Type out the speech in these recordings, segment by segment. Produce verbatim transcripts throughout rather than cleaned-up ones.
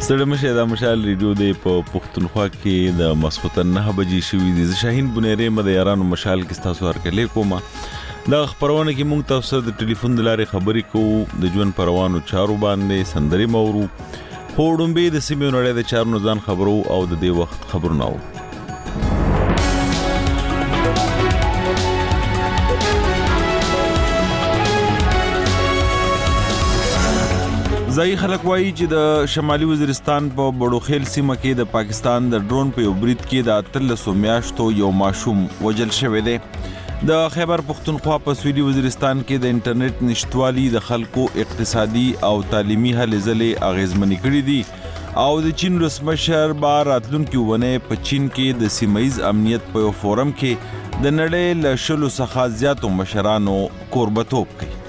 ستړي مشه د مشال ریډیو د په پښتونخوا کې د مسخوتن نه بجې شوې د شاهین بنيري مده یارانو مشال کې تاسو ورکلې کومه د خبرونه کې مونږ تاسو د ټلیفون د لارې خبرې کوو د ژوند پروانو چارو باندې سندري مورو هوډمبي د سیمې نړۍ د چارو ځان خبرو او د دې وخت خبرونه او ځای خلک وایي چې د شمالي وزیرستان په بړوخیل سیمه کې د پاکستان د ډرون په یو برید کې د اتلسو میاشتو یو ماشوم وژل شوی دی د خیبر پختونخوا په سویلي وزیرستان کې د انټرنیټ نشټوالي د خلکو اقتصادي او تعلیمي هلې ځلې اغیزمنې کړې دي او د چین رسمشر بار راتلونکي ونه په چین کې د سیمایي امنیت په یو فورم کې د نړۍ له شلو څخه زیاتو مشرانو کوربتوب کوي.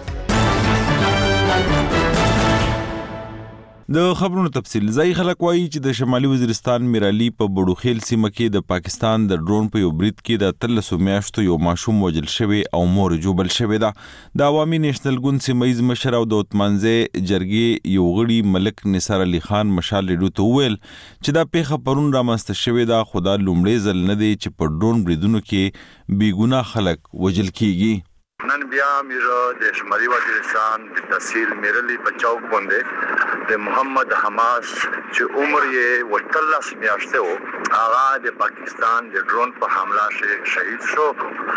د خبرونو تفصیل ځای خلک وایي چې د شمالي وزیرستان میرالي په بړوخیل سیمه کې د پاکستان د ډرون په یو برید کې د اتلسو میاشتو یو ماشوم وژل شوی او مور جوبل شوی ده. د عوامي نېشنل ګوند سیمایي مشر او د اتمانځي جرګې یو غړي ملک نثار علي خان مشال ریډیو ته وویل چې دا پیښه پرون رامنځته شوې ده خو دا لومړی ځل نه دی چې په ډرون بریدونو کې بېګناه خلک وژل کیږي. نن بیا میرا د شمالي وزیرستان د تحصیل میرلی په چوک باندې د محمد حماس چې عمر یې وتلس میاشتې و هغه د پاکستان د ډرون په حمله شهید شو.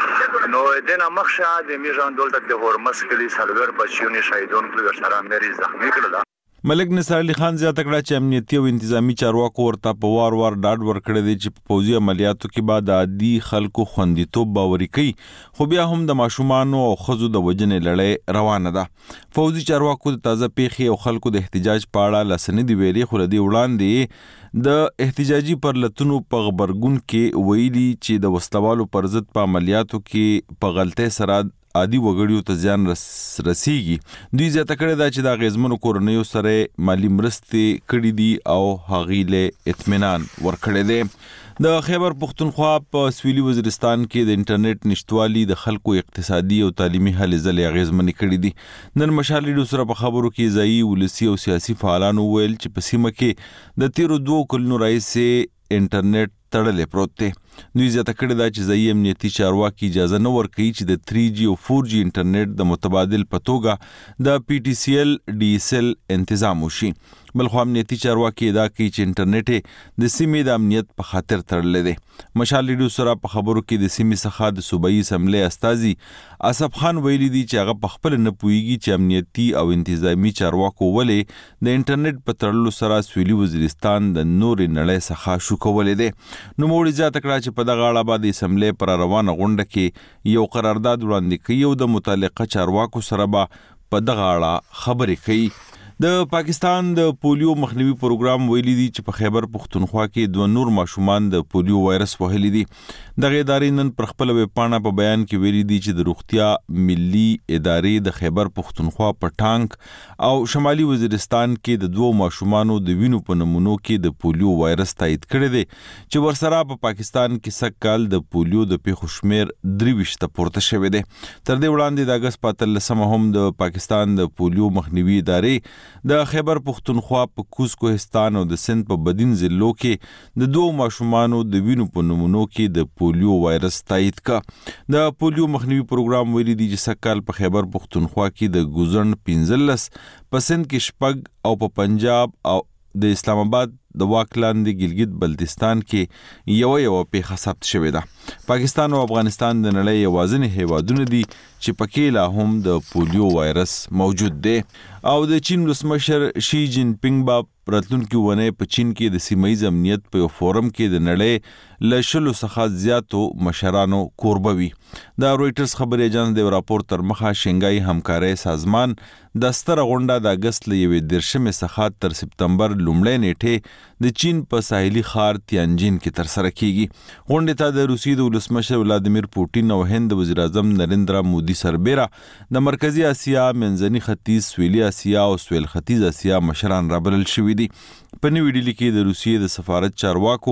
نو دنه مخشه د میران دولت د هرمز کلی سلور بچیونی شهیدون په سره مری زخمی کړل. ملک نثار علي خان زیاته کړه چې امنیتي او انتظامی چارواکو ورته په وار وار ډاډ ورکړی دی چې په پوځي عملیاتو کې به د عادي خلکو خوندیتوب باوري کوي خو بیا هم د ماشومانو او ښځو د وژنې لړۍ روانه ده. پوځي چارواکو د تازه پیښې او خلکو د احتجاج په اړه لاسنې دی ویلي خو له دې وړاندې د احتجاجي پرلتونو په غبرګون کې ویلي چې د وسلوالو پر ضد په عملیاتو کې په غلطۍ سره عادي وګړیو ته ځان رس رسیږي. دوی زیاته کړې ده چې د غیزمنو کورنیو سره مالی مرستې کړې دي او هغې له اطمینان ورکړی دی. د خیبر پختونخوا په سویلي وزیرستان کې د انټرنیټ نشټوالي د خلکو اقتصادي او تعلیمي هلې ځلې اغیزمنې کړې دي. نن مشال ریډیو سره په خبرو کې ځایي ولسي او سیاسي فعالانو وویل چې په سیمه کې د تیرو دوو کلونو راهیسې انټرنیټ تړلې پروت دی. دوی زیاته کړې ده چې ځایي امنیتي چارواکي اجازه نه ورکوي چې د تھری جی او فور جی انټرنیټ د متبادل په توګه د پی ټي سی ایل ډي ایس ایل تنظیم وشي. بلخو امنیتي چارواکي ادعا کوي چې انټرنیټ د سیمې د امنیت په خاطر تړلې دی. مشال ریډیو سره په خبرو کې د سیمې څخه د صوبایي اسمبلی استازي اسف خان ویلي دي چې هغه په خپل نه پوهیږي چې امنیتي او انتظامی چارواکو ولې د انټرنیټ په تړلو سره سویلي وزیرستان د نورې نړۍ څخه شو کولې دي. نو موږ زیاته کړه چې په دغه اړه به د اسمبلی پر روانه غونډه کې یو قرارداد وړاندې کوي او د متعلقه چارواکو سره به په دغه اړه خبرې کوي. د پاکستان د پولیو مخنیوي پروګرام ویلي دي چې په خیبر پختونخوا کې دوه نور ماشومان د پولیو وایرس وهلي دي. دغه ادارې نن پر خپل ویب پاڼه په بیان کې ویلي دي چې د روغتیا ملي ادارې د خیبر پختونخوا په ټانک او شمالي وزیرستان کې د دوه ماشومانو د وینو په نمونو کې د پولیو وایرس تایید کړی دی چې ورسره په پاکستان کې سږکال د پولیو د پیښو شمیر درې ویشت ته پورته شوی دی. تر دې وړاندې د اګست په اتلسمه هم د پاکستان د پولیو مخنیوي ادارې د خیبر پختونخوا په کوز کوهستان او د سند په بدین ضلعو کې د دوه ماشومانو د وینو په نمونو کې د پولیو وایرس تایید کا. د پولیو مخنیوي پروګرام ویلي دي چې سږکال په خیبر پختونخوا کې د ګوزن پنځلس، په سند کې شپږ او په پنجاب او د اسلام آباد د واک لاندې ګلګت بلتستان کې یو یو پیښه ثبت شوې ده. پاکستان او افغانستان د نړۍ یوازینی هیوادونه دي چې پکې لا هم د پولیو وایرس موجود دی. او د چین رسمشر شي جین پینګ با راتلونکي ونه په چین کې د سیمایي امنیت په یو فورم کې د نړۍ له شلو څخه زیاتو مشرانو کوربوي. د رويټرز خبري اژانس د راپور تر مخه شنګای همکارۍ سازمان د ستر غونډه د اگست ل یوې درشمې څخه تر سپتمبر لومړۍ نیټه د چین په ساحلي ښار تیانجین کې تر سره کیږي. غونډې ته د روسیې د ولسمشر ولادیمیر پوټین او هند وزیر اعظم نریندرا مودي سربیره د مرکزی اسیا، منځني ختیځ، سویلي اسیا او سویل ختیځ اسیا مشران رابلل شوي دي. په نوې ډیلي کې د روسیې د سفارت چارواکو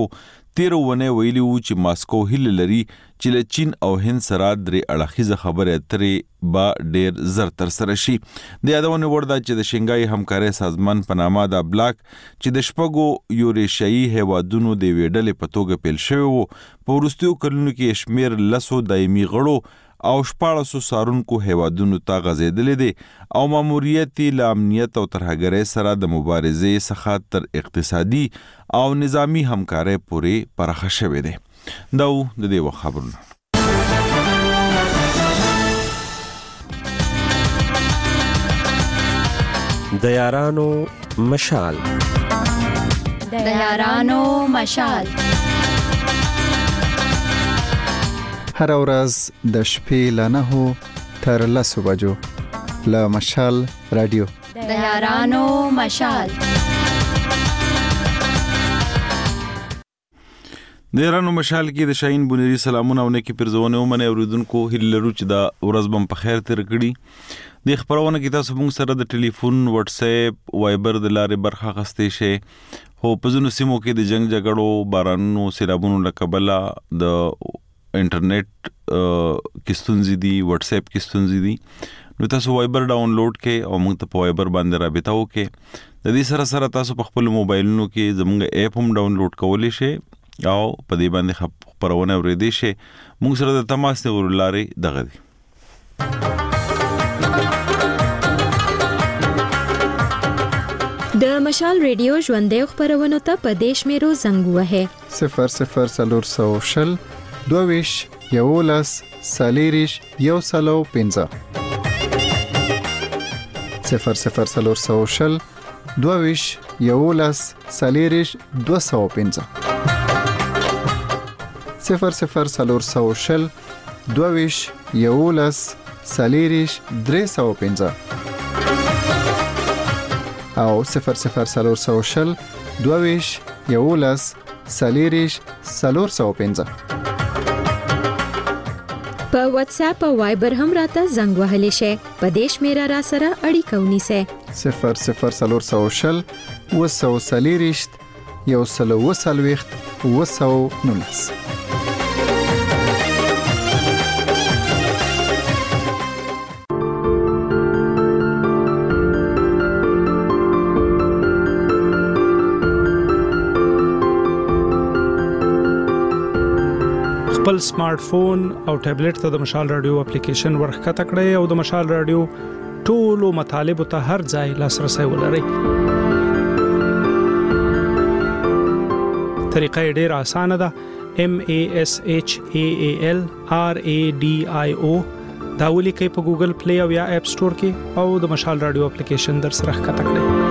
تیر ونه ویلي وو چې ماسکو هیله لري چې له چین او هند سره درې اړخیزه خبرې اترې به ډیر زر تر سره شي. د یادونه وړ ده چې د شنګای همکارۍ سازمان په نامه دا بلاک چې د شپږو یوریشیایي هیوادونو د ویډلې په توګه پیل شوی وو په وروستیو کلونو کې شمیر لسو دایمي غړو او شپاړسو سارونکو هیوادونو ته غځېدلې دي او ماموریت له امنیت او ترهګرۍ سره د مبارزې څخه تر اقتصادي او نظامی همکارۍ پورې پراخه شوې ده. دا د دې وخت خبرونه. د یارانو مشال د یارانو مشال هر ورځ د شپې له نهو تر لسو بجو له مشال رادیو د یارانو مشال. د یارانو مشال کې د شاهین بونری سلامونه او نیکی پرزونه ومنه اوریدونکو هیله لرو چې دا ورځ بم په خیر تیر کړي. د خبرونه کې تاسو موږ سره د ټلیفون، واتس اپ، وایبر د لارې برخه غستې شي. خو په ځینو سیمو کې د جنگ جګړو، بارانونو، سیلابونو له کبله د انټرنیټ کې ستونزې دي، واتس اپ کې ستونزې دي. نو تاسو وایبر ډاونلوډ کړئ او موږ ته په وایبر باندې رابطه وکړئ. د دې سره سره تاسو په خپل موبایلونو کې زموږ اپ هم ډاونلوډ کولی شئ او په دې باندې خبرونه اورېدای شئ. موږ سره د تماس نیولو لارې دغه دي. د مشال ریډیو ژوندۍ خبرونه ته په دیش میرو زنګ وهه صفر صفر سلور سو شل دوویش یولس سالیریش یو سلو پنځه صفر صفر سلور سو شل دوویش یولس سالیریش دو سو پنځه صفر صفر سلور سو شل دوویش یولس سالیریش درې سو پنځه او صفر صفر سلور سو شل دوویش یولس سالیریش سلور سو پنځه. په واتس اپ او وایبر هم راته زنګ وهلی شي. په دیش میرا را سره اړیکه ونیسه. صفر صفر سلور سو شل وسو سالیریش یو سلو وسلويخت وسو نونس. خپل سمارټ فون او ټابلیټ ته د مشال رادیو اپلیکیشن ورخکته کړئ او د مشال رادیو ټولو مطالب ته هر ځای لاسرسي ولرئ. طریقه ډېره اسانه ده. M A S H A A L R A D I O دا ولیکئ په ګوګل پلی او یا اپ سٹور کې او د مشال رادیو اپلیکیشن در سره ښکته کړئ.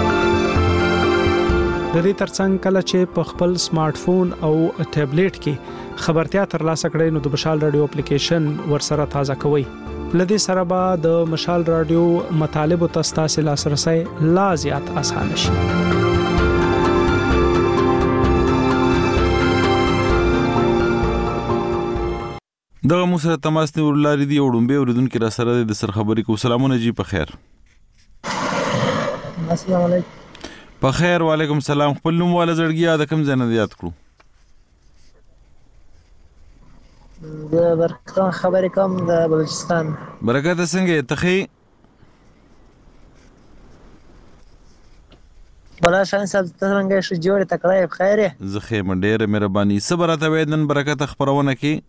د دې ترڅنګ کله چې په خپل سمارټ فون او ټابلیټ کې خبرتیا ترلاسه کړئ نو د مشال رادیو اپلیکیشن ورسره تازه کوئ. لدې سره به د مشال رادیو مطالب او تاسو لاسرسي لا زیات آسان شي. دغه مو سره تماس نیول لري دی وډمبه اوریدونکو را سره د سر خبرې کو. سلامونه جی په خیر. السلام علیکم. په خیر. وعلیکم السلام. خپل نوم والا زړګیا د کوم ځای نه یاد کړو؟ د برکت خبرې کوم د بلوچستان. برکت څنګه ته؟ بلا شان صاحب څنګه شو جوړ تکړه بخیر. زه خیر ډېر مهرباني. صبر ته ویدن برکت خبرونه کې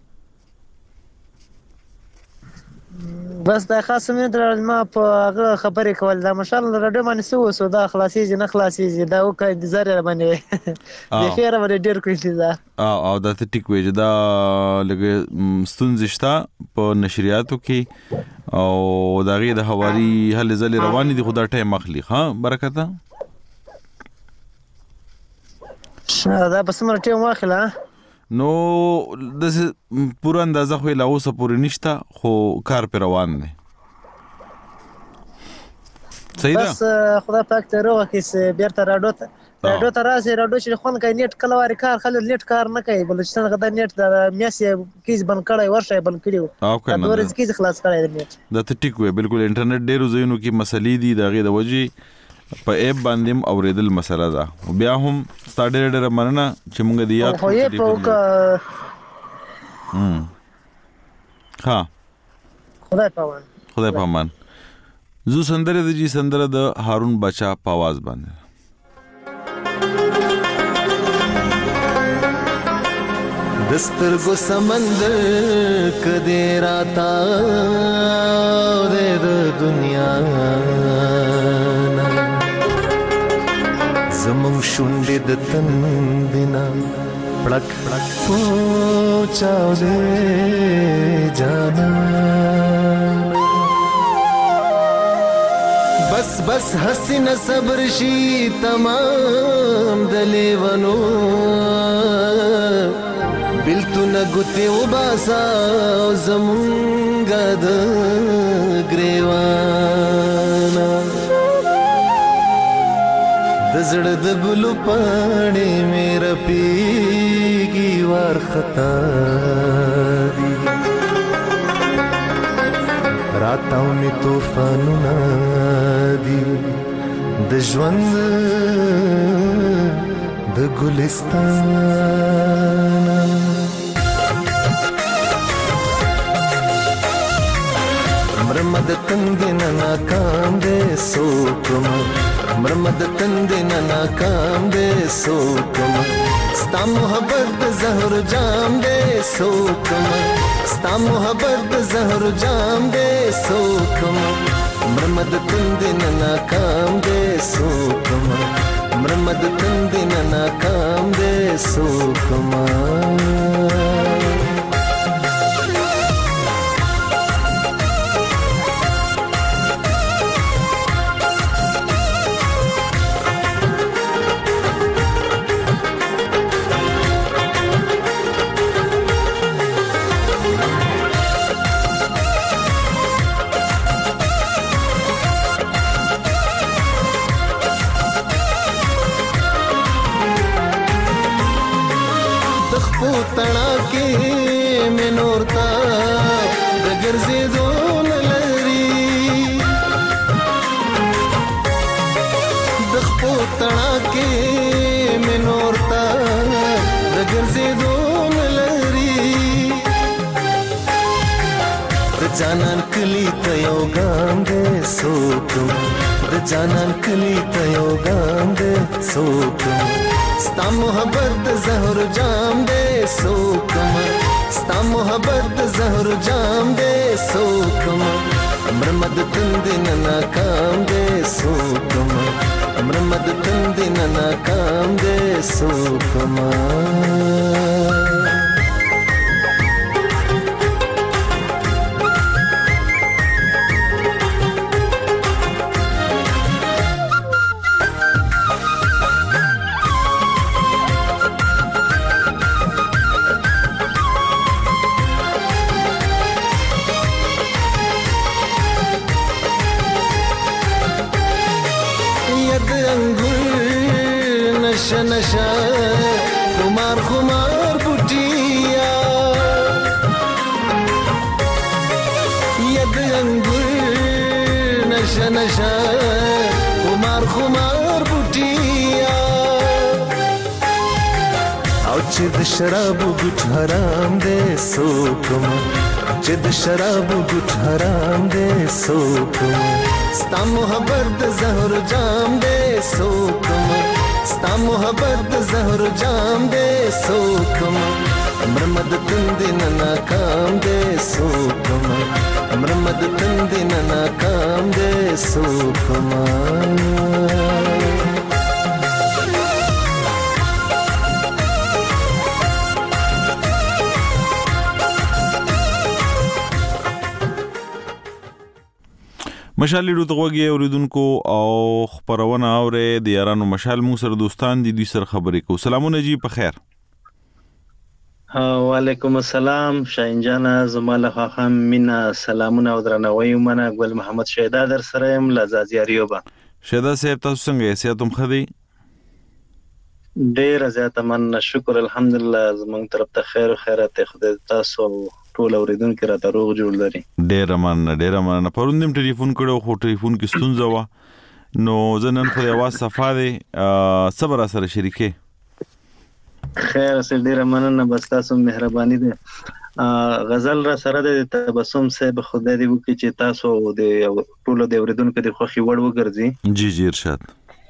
بس د خاصه مې در ما په هغه خبرې کول د مشال رادیو باندې سو سو دا خلاصي نه خلاصي دا او کا انتظار باندې د خیر باندې ډیر کوي انتظار او او دا ته ټیک ویج دا لګ ستونزې شته په نشریاتو کې او دا غي د حواري هل زل روان دي خدا ټیم اخلي. ها برکت دا بس مر ټیم واخله نو د پوره اندازه خو لا اوسه پورې نشته خو کار پر روان دی. صحیح ده. بس خدا پاک ته روغه کې بیرته راډو ته راډو ته راځي راډو چې خون کوي نیټ کله واری کار خل نیټ کار نه کوي بلوچستان غدا نیټ د میاسې کیس بند کړای ورشه بند کړیو او کنه ورځ کیس خلاص کړای نیټ دا ته ټیک وي. بالکل انټرنیټ ډیرو زینو کې مسلې دي دغه د وجې په ایپ باندې اوریدل مسله ده. بیا هم ستاره ډېر مننه چې موږ دی یاد خو یې په هم ها خدای پامان خدای پامان زو سندره د جی سندره د هارون بچا په आवाज باندې. دسترګو سمندر کدی راتا د دنیا زمون شونډې د تندنا پړک پړک پوچاو دې جانا بس بس حسین صبر شي تمام دلیونو بلتو نګوتې وباسا زمونږه د ګریوانا د زړه د ګلو پاڼې مې رپېږي وارخطا دي راتاو مې طوفانونه دي د ژوند د ګلستان مرمد تندن ناکام دے سوکم مرمد تندن ناکام دے سوکم ستا محبت زہر جام دے سوکم ستا محبت زہر جام دے سوکم مرمد تندن ناکام دے سوکم مرمد تندن ناکام دے سوکم تنا کې مې نور تا د ګرځېدو نه لري د خپو تنا کې مې نور تا د ګرځېدو نه لري د جانان کلی ته یو ګام دې سوکم د جانان کلی ته یو ګام دې سوکم ستا محبت زہر جام دے سوکم ستا محبت زہر جام دے سوکم مرمد تندن ناکام دے سوکم مرمد تندن ناکام دے سوکم نشا نشا خمار خمار بوٹیا ید انگور نشا نشا خمار خمار بوٹیا او چې د شراب ګټ حرام دې سوکم چې د شراب ګټ حرام دې سوکم ستا محبت زہر جام دے سوکم ستا محبت زہر جام دے سوکم مرمد تندن ناکام دے سوکم مرمد تندن ناکام دے سوکم مشال لرو دغوږی اوریدونکو او خبرونه اوره د یارانو مشال مو سره دوستان دي دوی سره خبرې کو. سلامونه جی په خیر. وعلیکم السلام شاهین جان زماله خام مینا سلامونه او درنوي منه ګل محمد شهدا در سره يم لزازياريوبا. شهدا صاحب تاسو څنګه حیثیت هم خدي؟ ډیر زیات من شکر الحمدلله زمونږ طرف ته خیر خیرات خدای تاسو ټول اوریدونکو را ته روغ جوړ لري. ډیر من ډیر من پروندم ټلیفون کړو خو ټلیفون کې ستونزه و نو زنن خو یو صفه دی صبر سره شریکه خیر سره ډیره مننه بس تاسو مهرباني ده غزل را سره د تبسم صاحب خدای دې وکړي چې تاسو د ټولو د اوریدونکو د خوخي وړ وګرځي. جی جی ارشاد.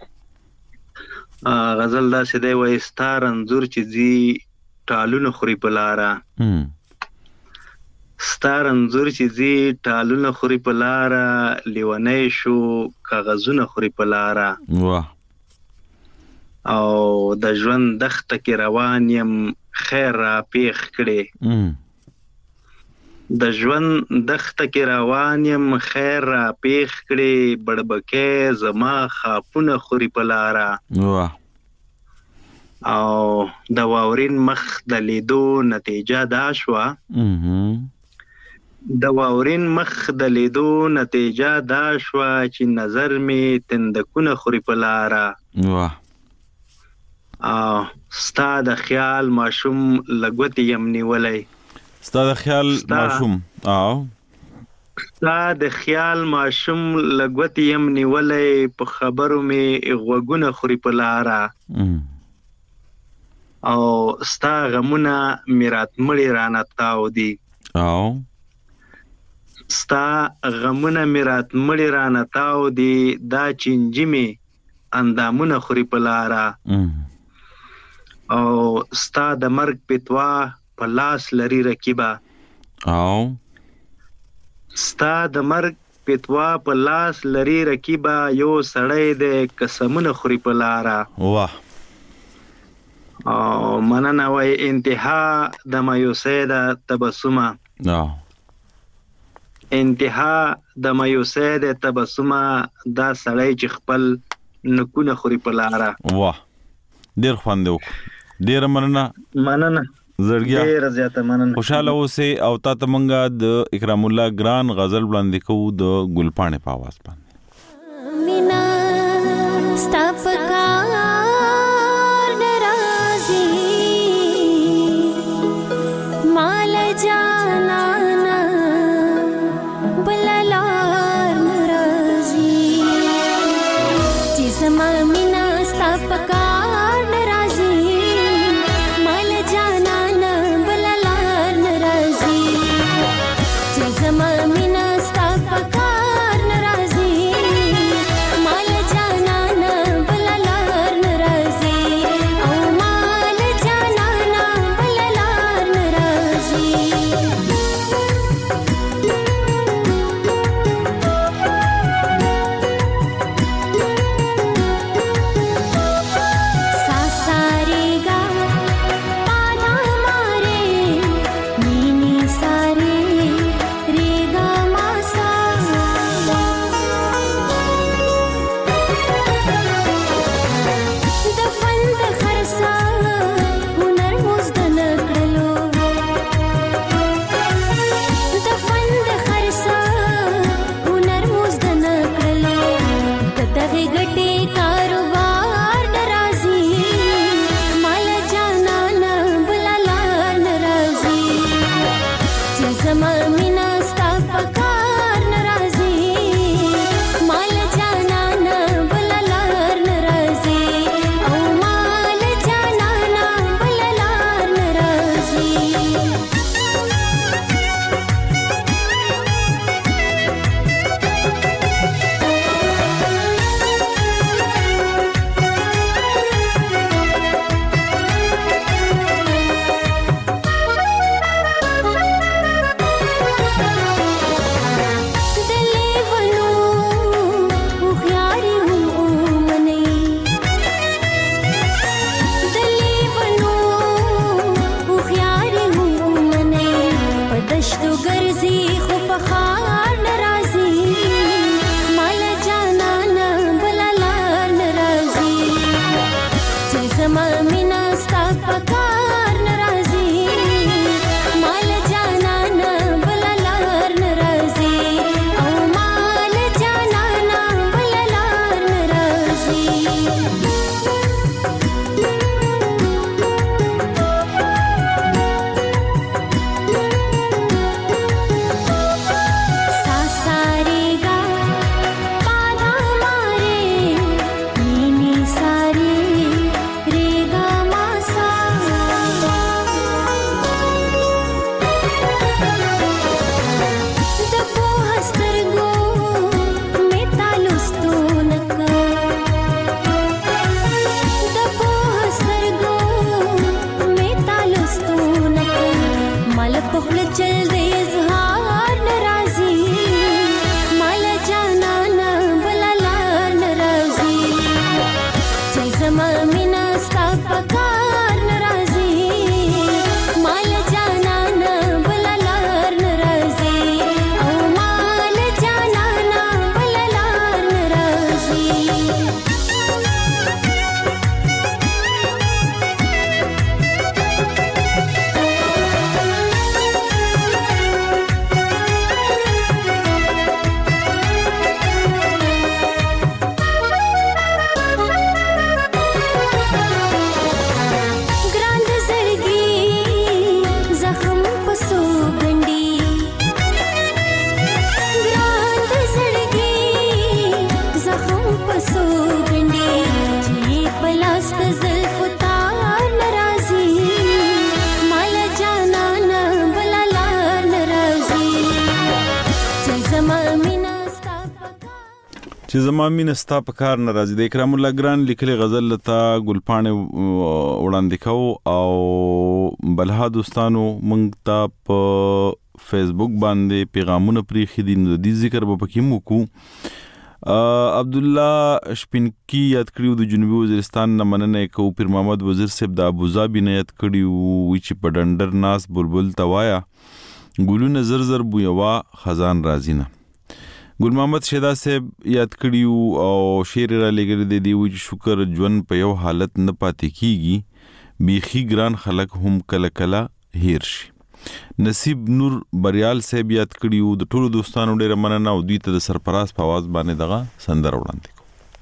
غزل دا سده وای ستار انزور چې زی ټالونه خوري په لارا ستار انزور چې زی ټالونه خوري په لارا لیونی شو کاغذونه خوري په لارا واه او د ژوند دښته کې روان یم خیر را پیښ کړي د ژوند دښته کې روان یم خیر را پیښ کړي بړبکې زما خاپونه خوري په لارا واه او د واورین مخ د لیدو نتیجه دا شوه د واورین مخ د لیدو نتیجه دا شوه چې نظر می تندکونه خوري په لارا واه او ستا د خیال ماشوم لګوت یم نیولای ستا د خیال ماشوم او ستا د خیال ماشوم لګوت یم نیولای په خبرو می غوګونه خوري په لارا او ستا غمونه میرات مړی رانه تاو دي او ستا غمونه میرات مړی رانه تاو دي دا چنجي می اندامونه خوري په لارا او ستا د مرګ پتوا په لاس لري رکیبا او ستا د مرګ پتوا په لاس لري رکیبا یو سړی د قسمونه خوري په لارا واه او مننه وای انتها د مایوسۍ د تبسمه او انتها د مایوسۍ د تبسمه دا سړی چې خپل نکونه خوري په لارا واه ډیر خوند وکړ ډیر مننه مننه زړګیا ډیر زیاته مننه خوشاله اوسې او تا ته مونږه د اکرام الله ګران غزل وړاندې کوو د ګلپاڼې په आवाज باندې مینا ستاپکار ناراضي مال جانا نا بللار ناراضي جسما مینا ستاپکار چې زما مینه ستا په کار نه راځي. د اکرام الله ګران لیکلي غزل لتا ګلپاڼې وړاندې کوو او بلها دوستانو مونږ ته په فیسبوک باندې پیغامونه پریښي دي، نو د دې ذکر به پکې مو وکړو. عبد الله شپینکی یاد کړیو د جنوبي وزیرستان نه مننه کوو. پیر محمد وزیر صاحب د ابوظبي نه یاد کړیو چې په ډنډر ناس بلبل توایا ګلونه زر زر بویوا خزان راځي نه. ګل محمد شیدا صاحب یاد کړیو او شعر را لګر دی دی چې شکر ژوند په یو حالت نه پاتې کیږي، بیخي ګران خلک هم کله کله هیر شي. نصیب نور بریال صاحب یاد کړیو. د ټولو دوستانو ډیره مننه او دوی ته د سرپراز په आवाज باندې دغه سندره وړاندې.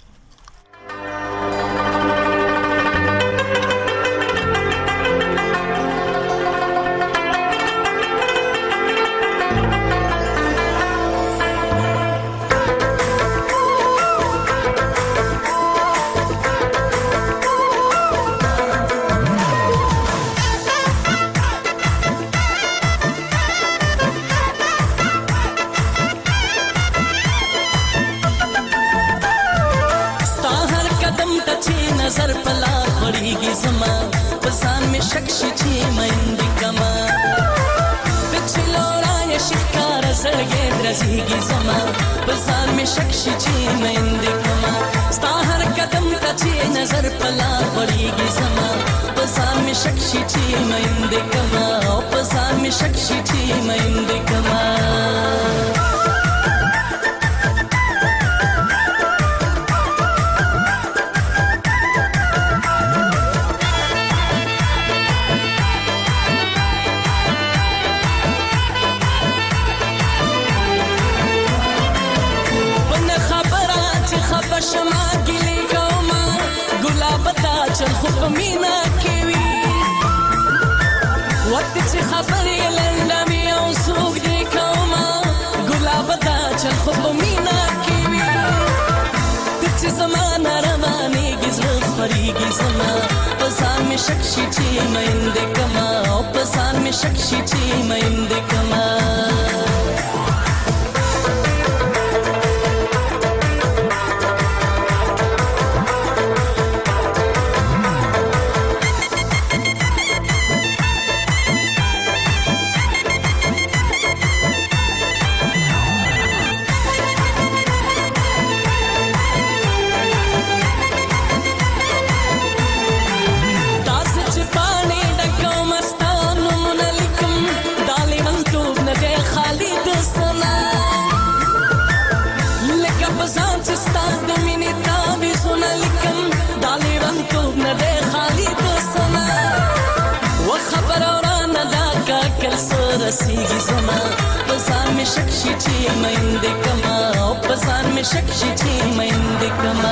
नजर पला पड़ेगी जमा पसान में शख्सी छी महिंदी कमा पिछलोरा ये शिकार सड़गे रजीगी जमा पसान में शख्सी छी महिंदी कमा स्ताहर कदम कची नजर पला पड़ेगी जमा पसान में शख्सी छी महिंदी कमा पसान में शख्सी छी महिंदी कमा شما ګلی کوما ګلاب تا چل خو مینا کیوي وخت چې خبرې لنډمي او سوق دی کوما ګلاب تا چل خو مینا کیوي چې زمانہ روانېږي زړه خورېږي زما پسان مې شک شي چې میندې کما او پسان مې شک شي چې میندې کما رسیږي زما پسان مې شک شي چې میندې کما او پسان مې شک شي چې میندې کما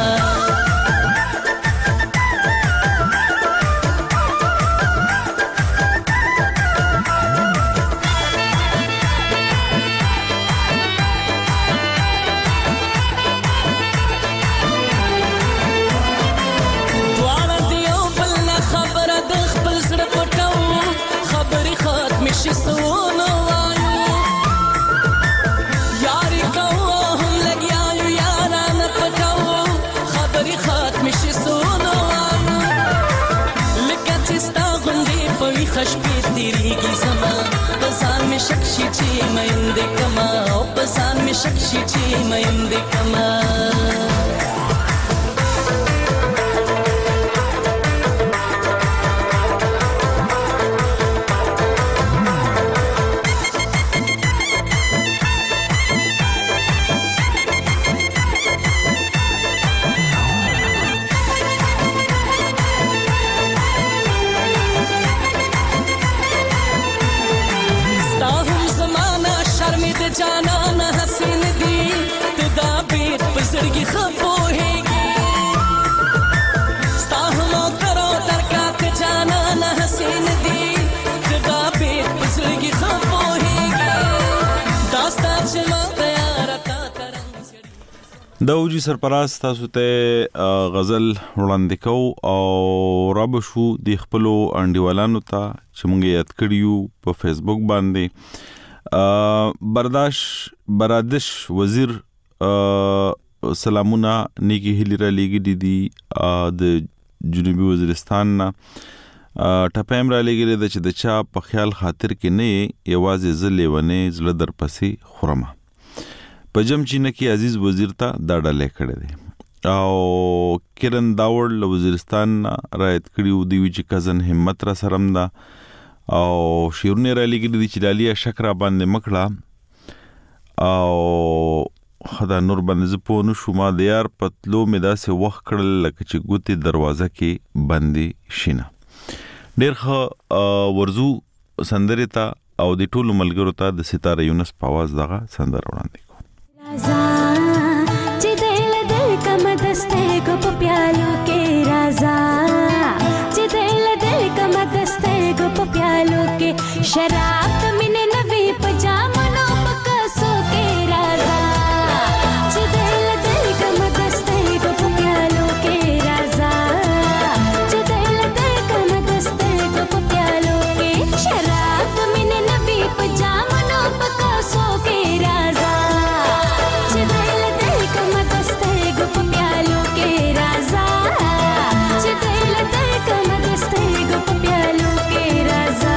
خشبی تیریږي زما پسان مې شک شي چې میندې کما او پسان مې شک شي چې میندې کما زړګي خپوهېږي ستا هم کرو ترکات جانا نه حسین دي دا بیت په زړګي خپوهېږي دا ستا چې ما تیار تا ترنګ دا اوجي سرپراز تاسو ته غزل وړاندې کوو او رب شو د خپلو انډیوالانو ته چې مونږ یاد کړیو په فیسبوک باندې برداشت برادش وزیر سلامونه نیکی هلی را لګی دي د جنوبي وزیرستان نه ټپایم را لګی د چې د چا په خیال خاطر کې نه یوازې زلېونه زړه در پسې خورمه په جمچینه کې عزیز وزیر ته دا ډالې کړې دي او کرن داور له وزیرستان رایت کړیو دی چې کزن همت را سرم دا او شیرونه را لګی دي چې لالیا شکر باندې مکړه او خدا نور باندې په نو شوما د یار پتلو مې داسې وخت کړل لکه چې ګوتې دروازه کې بندي شینه ډېر ښه ورزو سندرې ته او د ټولو ملګرو ته د ستاره یونس په आवाज دغه سندره وړاندې کوم दस्ते को प्यालो के राजा चिदिल दिल का मदस्ते को प्यालो के शराब मिने नवी पजामनो पकसो के राजा चिदिल दिल का मदस्ते को प्यालो के राजा चिदिल दिल का मदस्ते को प्यालो के शराब मिने नवी पजामनो पकसो के राजा चिदिल दिल का मदस्ते को प्यालो के राजा चिदिल दिल का मदस्ते को प्यालो के राजा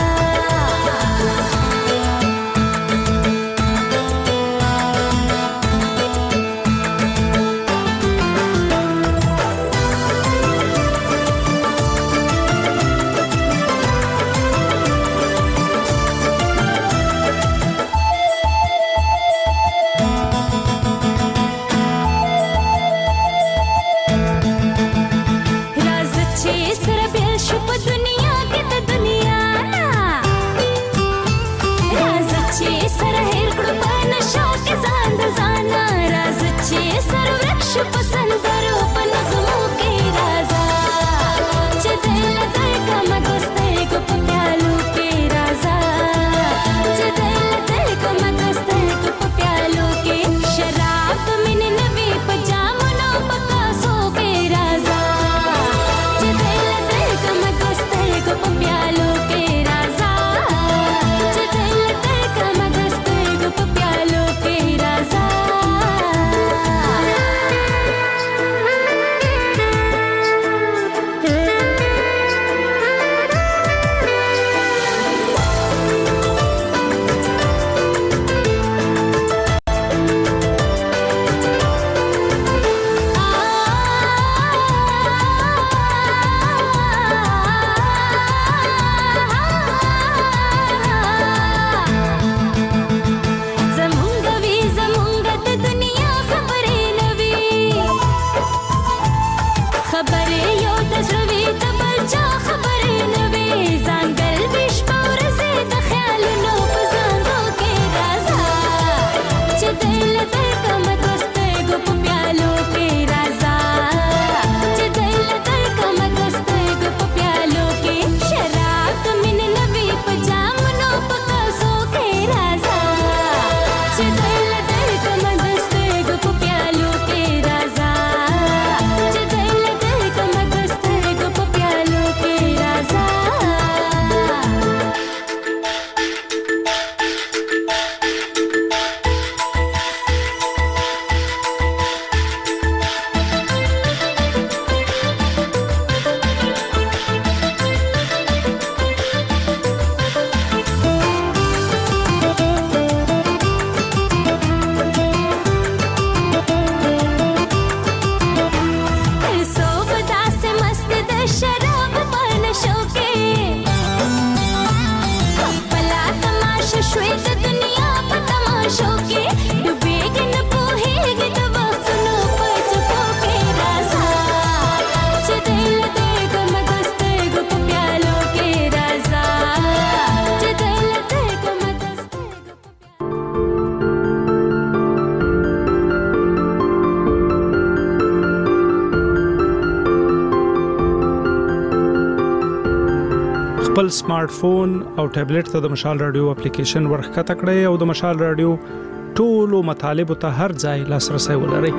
خپل سمارټ فون او ټابلیټ ته د مشال رادیو اپلیکیشن ورخکته کړئ او د مشال رادیو ټولو مطالب ته هر ځای لاسرسي ولرئ.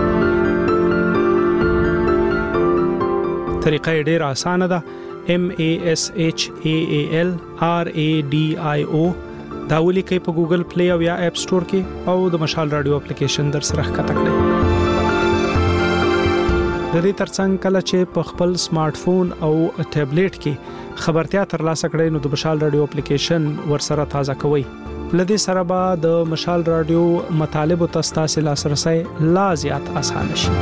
طریقه ډیره اسانه ده. M A S H A A L R A D I O دا ولیکئ په ګوګل پلی او یا اپ سٹور کې او د مشال رادیو اپلیکیشن در سره ښکته کړئ. د دې ترڅنګ کله چې په خپل سمارټ فون او ټابلیټ کې خبرتیا ترلاسه کړئ نو د مشال رادیو اپلیکیشن ورسره تازه کوئ. لدې سره به د مشال رادیو مطالب او تاسو لاسرسي لا زیات آسان شي.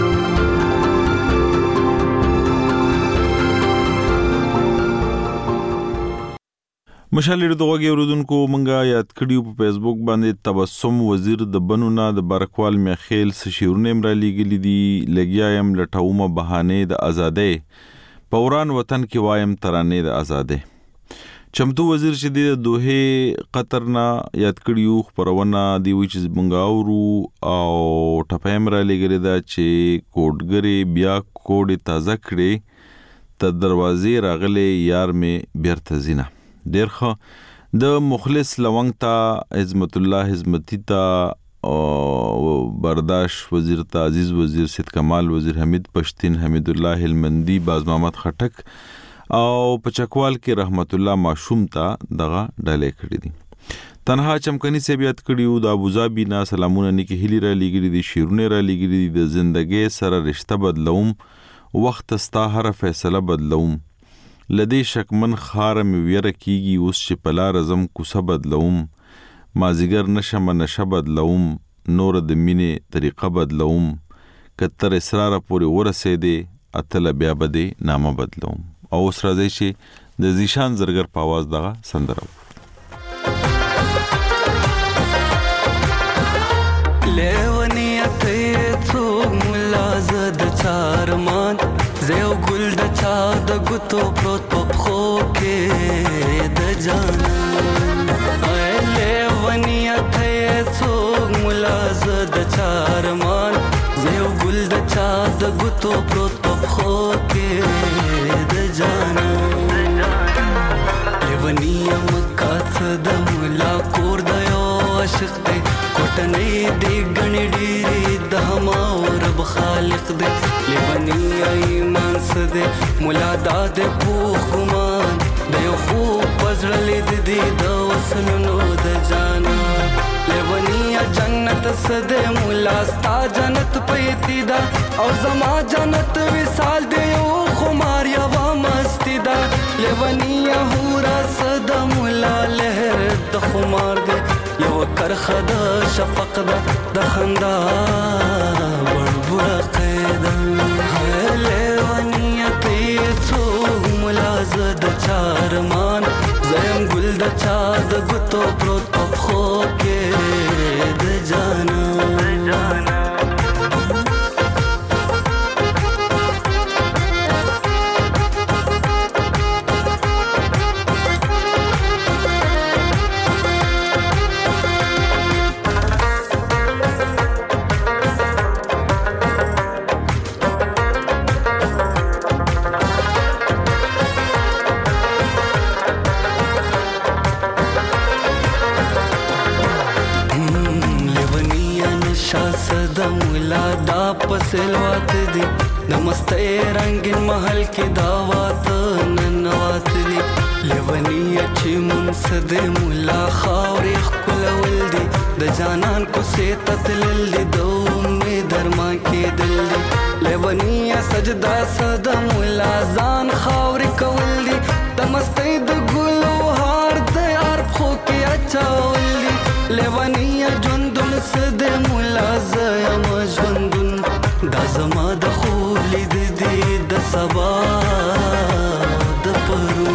مشال رادیو غوږی اوردونکو مونږه یاد کړیو په فیسبوک باندې تبسم وزیر د بنونه د برکوال میخیل سشیرونه امرا لیګلی دی لګیایم لټاومه بهانه د ازادۍ پوران وطن کې وایم ترانه د ازادۍ. چمتو وزیر چې د دوه قطر نه یاد کړیو خبرونه دی وی چې مونږه اورو او ټپایم را لګری دا چې کوډګری بیا کوډ تازه کړي ته دروازې راغله یار مې بیرته زینا ډیر ښه د مخلص لونګ ته عظمت الله حزمتی ته او برداشت وزیر ته عزیز وزیر سید کمال وزیر حمید پشتین حمید الله هلمندی باز محمد خټک او پچکوال کې رحمت الله معشوم ته دغه ډالې کړې دي. تنها چمکنی سے بیات کړیو د ابوظبی نه سلامونه نیکی هلی را لګری دي شیرونه را لګری دي د زندګۍ سره رشتہ بدلوم وخت ستا هر فیصله بدلوم لدی شکمن خارم ویره کیږي اوس چې پلا رزم کوسه بدلوم مازیګر نشم نشه بدلوم نور د مینې طریقه بدلوم کتر اصرار پورې ورسېده اتل بیا بده نامه بدلوم. او اوس راځي چې د زیشان زرګر په आवाज دغه سندره لیونیت څو ملازد چارمان زیو ګل د چا د ګوتو پروت په پخو کې د جانان اے لیونیت څو ملازد چارمان زیو ګل د چا د ګوتو پروت په پخو کې د جانان لیونیا مکات د ملا کور د یو عاشق دی کوټنې دی غنی ډیری د ما رب خالق دی لیونیا ایمان سده مولا داد پوخ ګمان د یو خوب پزړلې د دې د وسلونو د جانا لیونیا جنت سده مولا ستا جنت پېتی دا او زما جنت وصال دی یو خمار یا مستی دا لیونیا هورا سده مولا لهر د خمار دی یو کرخه د شفق د د خندا بړبړ قیدا لیونیت څو ملازد چارمان زم ګل د چا د ګوتو پروت په خو کې د جانا پسلوات دی نمسته رنگین محل کې دعوات ننوات دی لیونی اچھی منصد مولا خاوری خلول دی د جانان کو سے تتلل دی دو می درما کې دل دی لیونی سجدا صد مولا ځان خاوری کول دی نمسته د ګلو هار د یار خو کې اچول دی لیونی ژوندون صد مولا زم ژوندون دا زما د خوب لید دی د سبا د پرو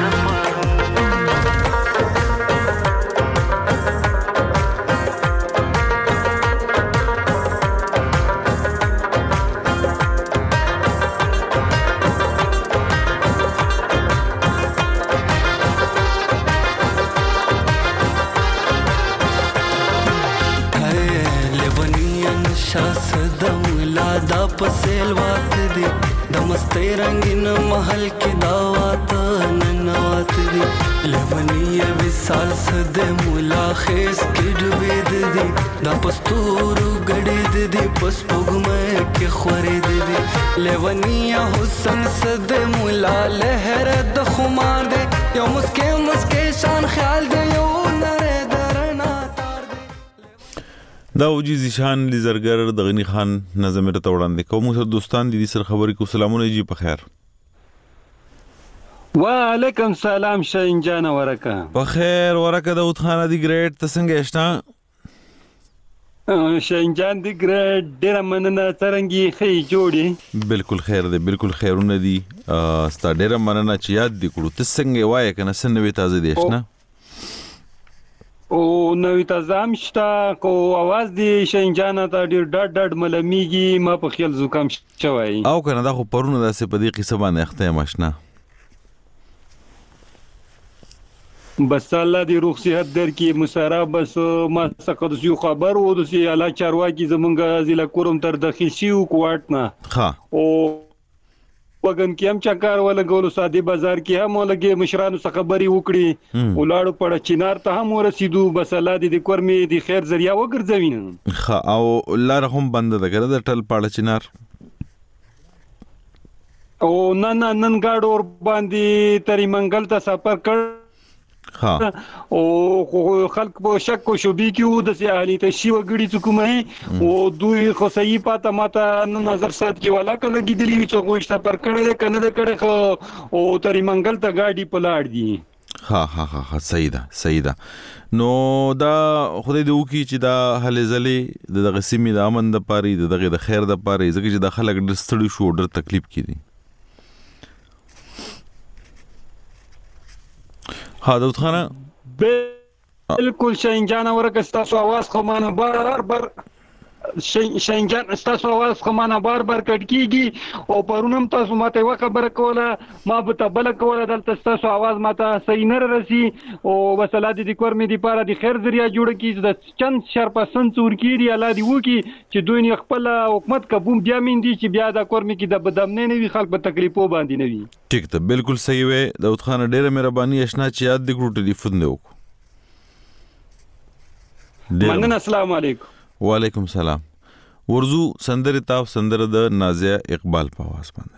دا پسیل وات دی د مستی رنگین محل کې دعوات ننوات دی لیونی وصال سد مولا خیس کې ډوبید دی دا پستورو غړید دی پس پګمه کې خورید دی لیونی حسن سد مولا لهر د خمار دی یو مسکه مسکه شان خیال دی یو نره درنا دا وجي زیشان لزرګر د غنی خان نظم رته وړاندې کوم مو دوستان دي سر خبرې کو سلامونه جی په خیر وعلیکم سلام شاهین جان ورکه په خیر ورکه داود خان دی ګریټ ته څنګه اشنا شاهین جان دی ګریټ ډیر مننه څنګه خې جوړي بالکل خیر دی بالکل خیرونه دي ستا ډیر مننه چې یاد دی کړو ته څنګه وای کنه سنوي تازه دی اشنا او نوې تازه مشتا کو आवाज دی شاهین جان ته ډیر ډډ ډډ ملمیږي ما په خیال زکام شوی او کنه دا خو پرونه داسې په دې قصه باندې اخته ماشنا بس الله دې روغ صحت درکې مساره بس ما څخه د یو خبر و د سي اعلی چارواکي زمونږ ضلع کوم تر داخل شیو کوټ نه ها او وګم کې هم چکر ولا ګولو ساده بازار کې هم لګي مشرانو څخه خبري وکړي ولاړو پړ چینار ته هم ورسېدو بس الله دې کورمي دې خیر ذریعہ وګرځوي ها او لار هم بند ده کړه د ټل پړ چینار او نن نن گاډ اور باندې تری منګل ته سفر کړ ها او خلک په شک کو شوبې کې د سي اهلي تشي وګړي څکومه او دوی خو صحیح پاته ماته نظر سات کې ولا کله گیدلی چې غوښته پر کړه کنه د کړه او تری منګل ته گاډي پلاړ دي ها ها ها ها صحیح ده صحیح ده نو دا خدای دې وکي چې دا هلې زلې د غسیمې د امن د پاري دغه د خیر د پاري ځکه چې د خلک د ستړي شو ډېر تکلیف کړي ها داود خانه بالکل شاهین جان ورکه تاسو आवाज خو مانه بار بار شاهین جان تاسو आवाज خو مانه بار بار کټ کیږي او پرونم تاسو ماته یو خبره کوله ما به تبل کوله دلته تاسو आवाज ماته صحیح نه رسی او وسلات دي کور مې دي پاره دي خیر ذریعہ جوړ کی د چند شر پسند څور کی دی الله دی وکي چې دوی نه خپل حکومت قبول بیا مين دي چې بیا د کور مې کې د بدامنې نه وي خلک په تکلیفو باندې نه وي ټیک ته بالکل صحیح وي داود خان ډیره مهرباني اشنا چې یاد دې کړو ټلیفون دی وک مننه السلام علیکم وعلیکم السلام ورزو سندره تاو سندره د نازیه اقبال په आवाज باندې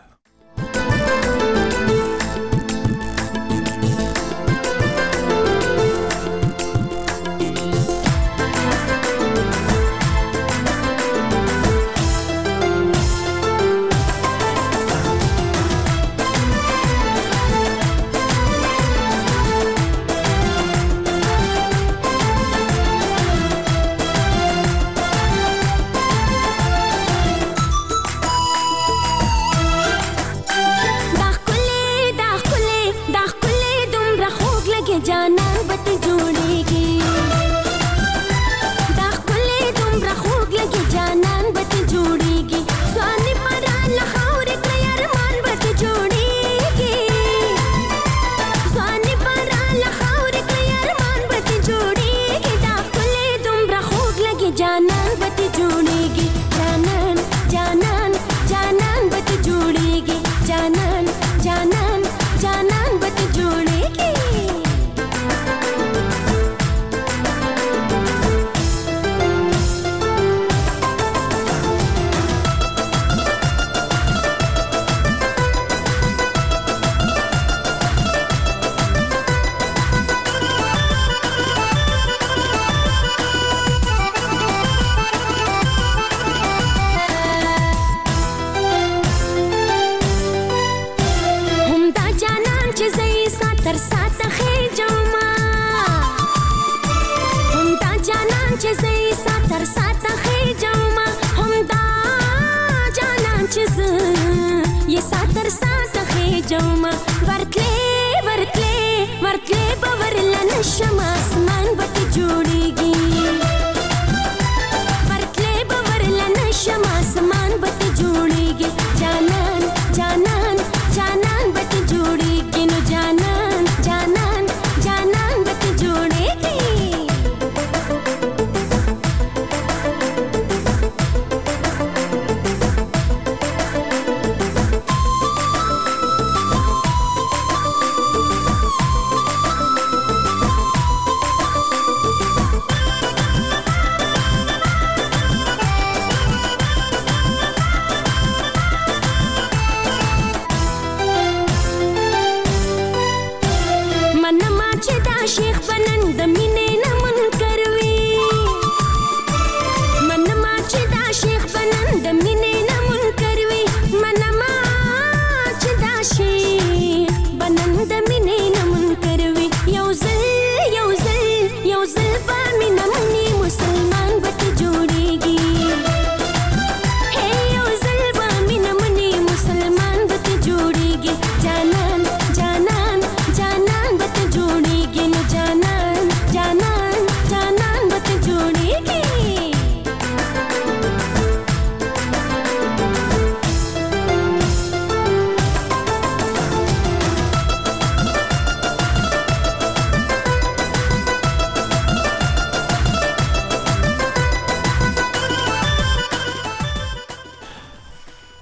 چې دا شیخ بنن د مینې نه منکر وي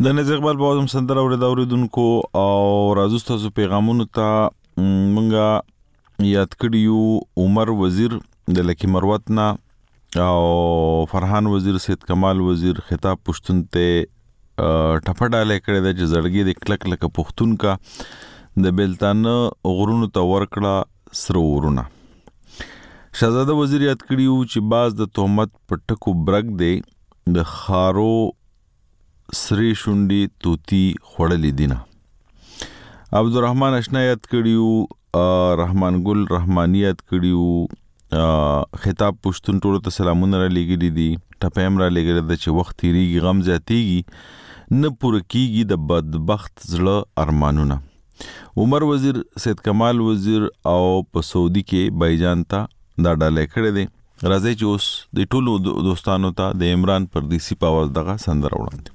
د نز اقبال په وزم سندره اوریدونکو او راځو تاسو پیغامونو ته مونږه یاد کړیو عمر وزیر د لکی مروت نه او فرحان وزیر سید کمال وزیر خطاب پښتون ته ټپه ډاله کړې ده چې زړګي د کلک لک پښتون کا د بلتان غرونو ته ورکړه سره ورونه. شهزاده وزیر یاد کړیو چې باز د تهمت په ټکو برګ دی د خارو سری شونډي توتی خوړلې دینه. عبدالرحمن اشنا یاد کړیو رحمان ګل رحمانی یاد کړیو خطاب پښتون ټولو ته سلامونه را لګیلي دي ټپیم را لګیلي ده چې وخت تیریږي غم زیاتیږي نه پوره کیږي د بدبخت زړه ارمانونه. عمر وزیر سید کمال وزیر او په سعودي کې بایجان ته دا ډاله کړې ده. راځي چې اوس د ټولو دوستانو ته د عمران پردیسی په आवाज دغه سندره وړاندې.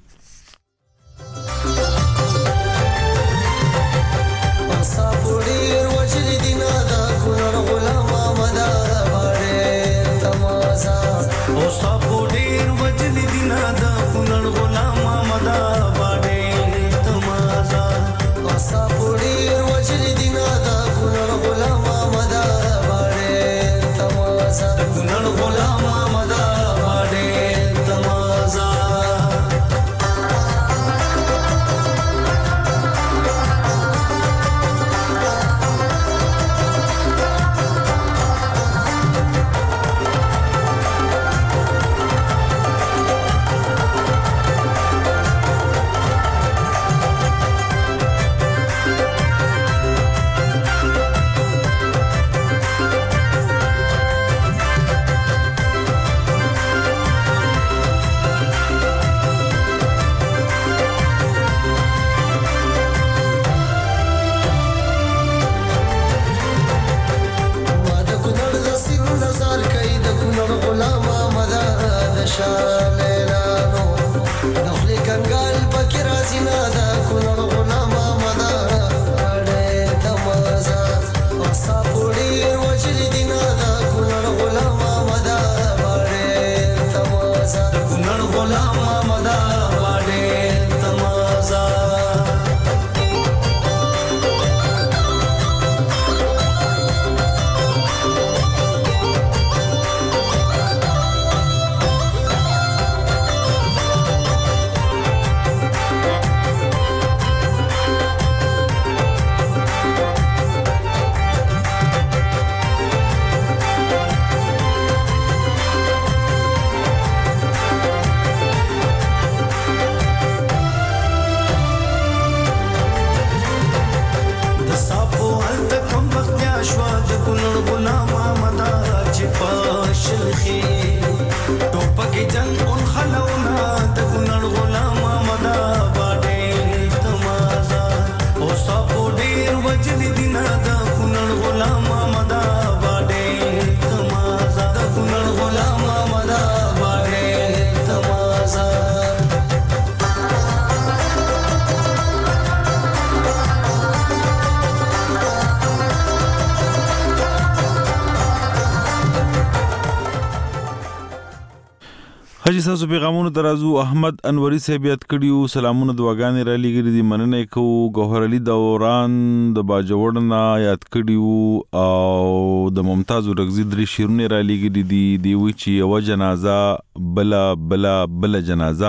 حجی تاسو پیغامونو درازو احمد انوری صاحب یاد کړیو سلامونه دعاګانې را لګري دي مننه کوو. ګوهر علي دوران د باجوړنا یاد کړیو او د ممتاز رغزی درې شیرونه را لګري دي دی وی چې یو جنازه بلا بلا بلا جنازه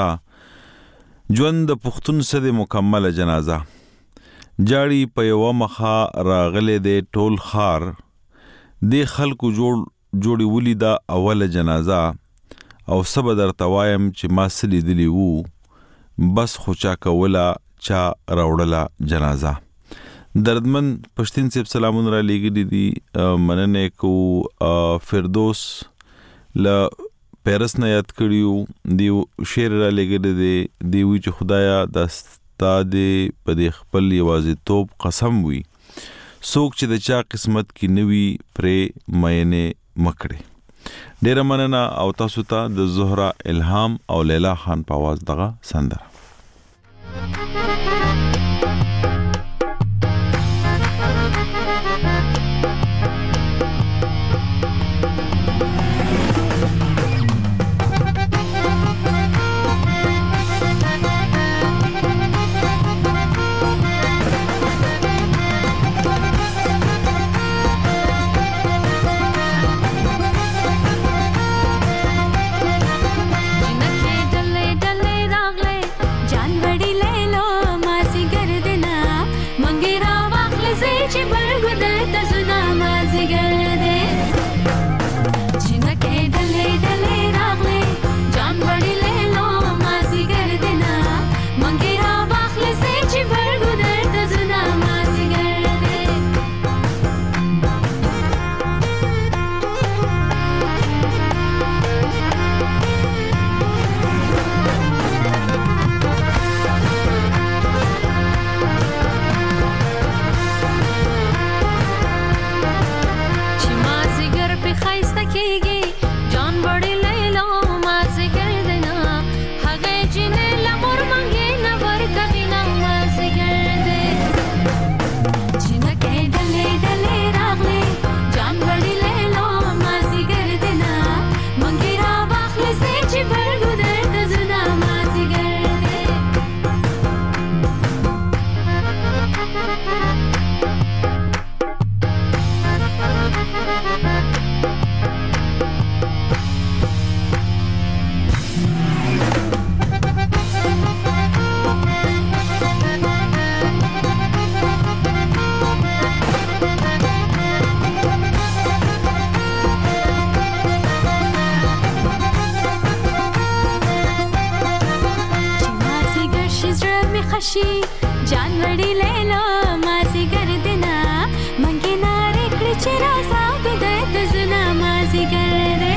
ژوند د پښتون سره مکمله جنازه جاړي په یو مخه راغله د ټول خار د خلکو جوړ جوړي ولیدا اوله جنازه او سبا در توایم چې ما سلی دلی وو بس خوچا کولا چا راوړلا جنازه. دردمن پښتين صاحب سلامون را لګی دي مننه کو فردوس ل پیرس نه یاد کړیو دی شعر را لګی دي دی وی چې خدایا د استاد په د خپل یوازې توپ قسم وي څوک چې د چا قسمت کې نوي پرې مینه مکړي. ډیره مننه او تاسو ته د زهرا الهام او لیلا خان په आवाज دغه سندره. راشي جان وړي لیلا مازی ګردنا منګي ناره کړ چې رازا بدای د زنا مازی ګرده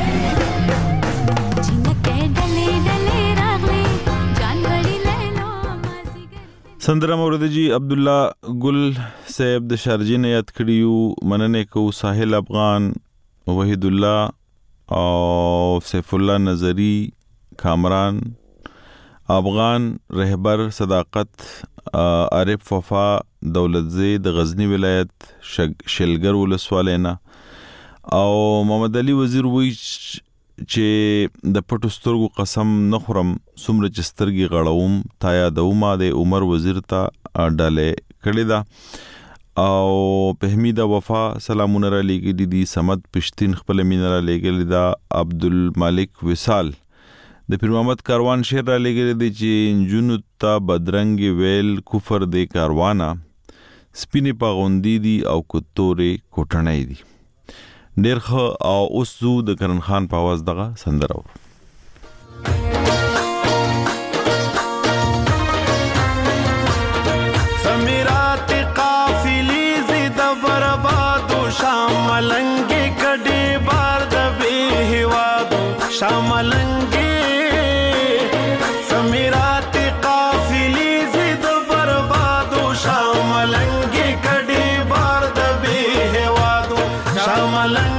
چینکه ډلې ډلې راغلي جان وړي لیلا مازی ګرده. سندره مورد جی عبد الله ګل صاحب د شارجې نه یاد کړیو مننه کو ساحل افغان وحید الله او سیف الله نظری کامران افغان رهبر صداقت عارف وفا دولت زید غزنی ولایت شلګر ولسوالینا او محمد علي وزیر وی چې د پټو سترګو قسم نه خورم څومره چې سترګې غړوم تا یادوم د عمر وزیر ته ډاله کړی دا او په حمیده وفا سلامونه را لګی دي سمد پښتين خپل مين را لګی دا عبدالمالک وصال د پیر محمد کاروان شعر را لګی دي چې جنو ته بدرنګ ویل کفر د کاروانه سپینې پغوندې دي او کوتورې کوټنۍ دي ډېر ښه او اوس زو د کرن خان په आवाज دغه سندره سمیرات قافلی زید برباد شاملنګ کډې بار د به هوادو شاملنګ سمیرات قافلی زید برباد شاملنګ کډې بار د به هوادو شاملنګ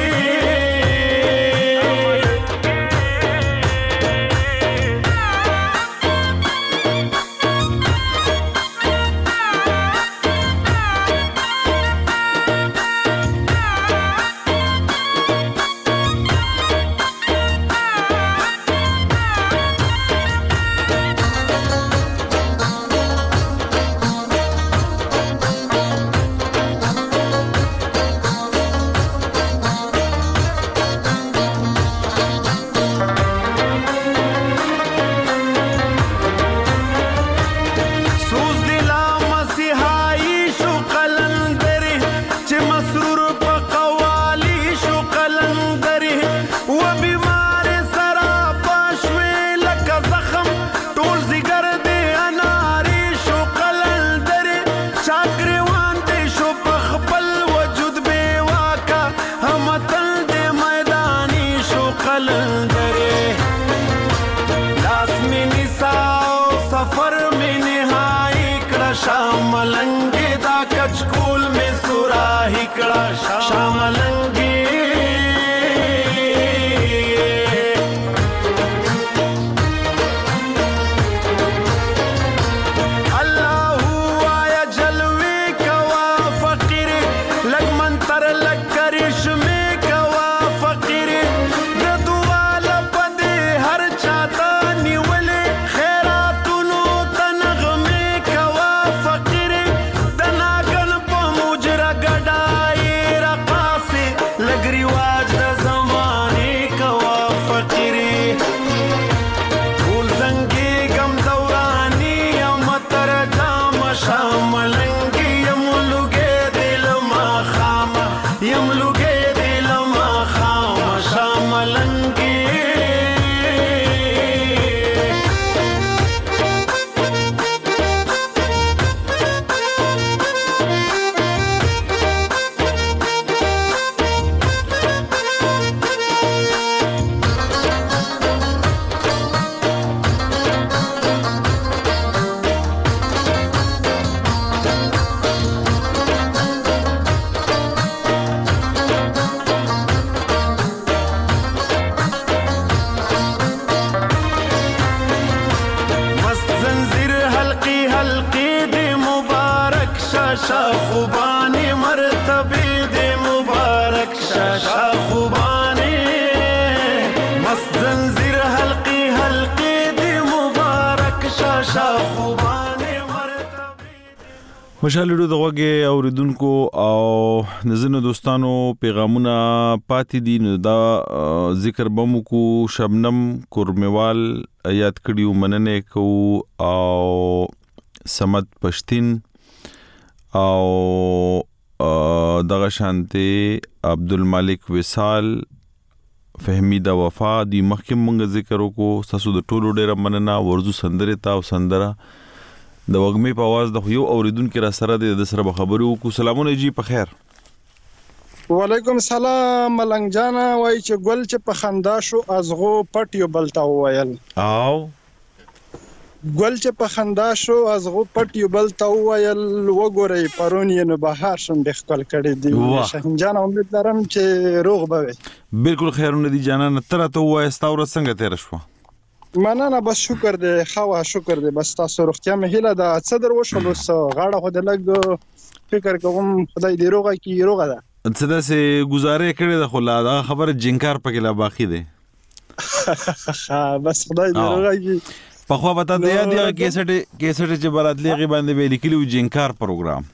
مشالډو دغه اوریدونکو او نزنه دوستانو پیغامونه پاتې دي نو دا ذکر بمو کو شبنم کورمیوال یاد کړیو مننه کو او سمد پښتين او دغه شانتي عبدالمالک وصال فهمیده وفا دی مخکې مونږ ذکر وکړو تاسو د ټولو ډیره مننه ورزو سندره تا او سندره د وګمې په आवाज د یو اوریدونکو را سره د سره خبرو کو. سلامونه جی په خیر. وعلیکم السلام ملنګ جانا. وای چې ګل چې په خندا شو ازغو پټ یو بلتا وویل. او ګل چې په خندا شو ازغو پټ یو بلتا وویل وګورئ پرون یې نو بهار شم د خپل کړي دی. شاهین جان امید لرم چې روغ به. بالکل خیرونه دي جانا. تر ته وای ستاور څنګه تیر شو؟ مننه بس شکر دی خوا شکر دی بس تاسو روغتیا مې هیله ده څه در وشو بس غاړه خو د لګ فکر کوم خدای دې روغه کی روغه ده. څه داسې گزارې کړې ده خو لا دا خبره جنکار پکې لا باقی دی. بس خدای دې روغه کی. په خو به تاسو یاد یې کیسټ کیسټ چې براتلی غي باندې به لیکلو جنکار پروګرام.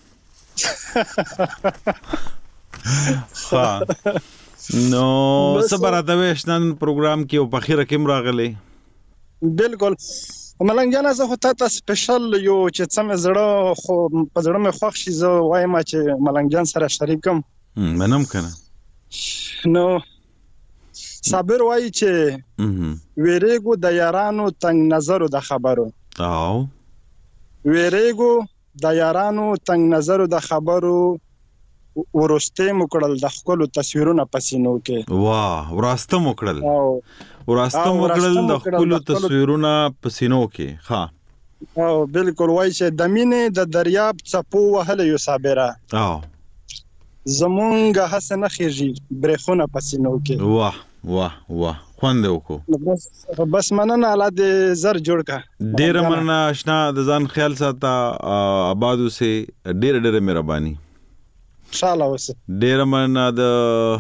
ها نو صبر راته وښنن پروګرام کې او په خیره کې راغلی. بالکل ملنګ جان زه خو ته سپیشل یو چې څم زړه خو په زړه مې خوښ شي زه وایم چې ملنګ جان سره شریکم. منم کنه. نو صابر وایي چې ویریګو د یارانو تنگ نظرو د خبرو. او ویریګو د یارانو تنگ نظرو د خبرو ورسته مکړل د خپل تصویرونه پسینو کې. واه وراسته مکړل. او وراسته مکړل د خپل تصویرونه پسینو کې. ها او بالکل وای چې د مینې د دریاب څپو وهل یو صابره. او زمونږ حسن خېږي برخونه پسینو کې. واه واه واه خوند وکړو. بس بس مننه الله دې زر جوړ کا. ډیر مننه آشنا د ځان خیال ساته آبادو سه ډیر ډیر مهرباني. انشاءالله وسه. ډیر مننه د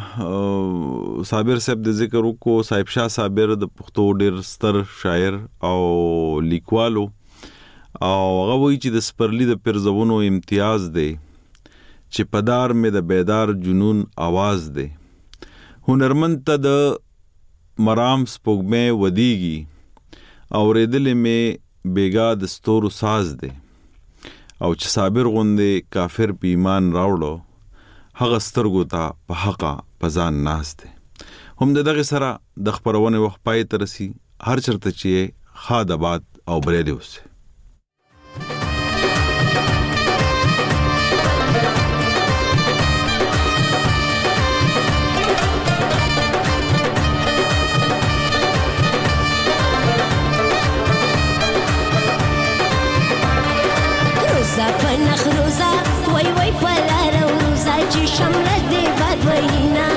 صابر صاحب د ذکر وکړو. صاحب شاه صابر د پښتو ډیر ستر شاعر او لیکوالو او هغه وایي چې د سپرلی د پرزونو امتیاز دی چې پدار مې د بیدار جنون आवाज دی. هنرمند ته د مرام سپوږمۍ ودیږي او ریدلې مې بیګا د ستورو ساز دی. او چې صابر غوندې کافر په ایمان راوړو هغه سترګو ته په حقا پزان ناس دی. هم د دغه سره د خبرونه وخت پای تر سي هر چرته چې خاد آباد او بریلی اوسه. روزا پنخ روزا وای وای پلار روزا چې شمله دې باد وینا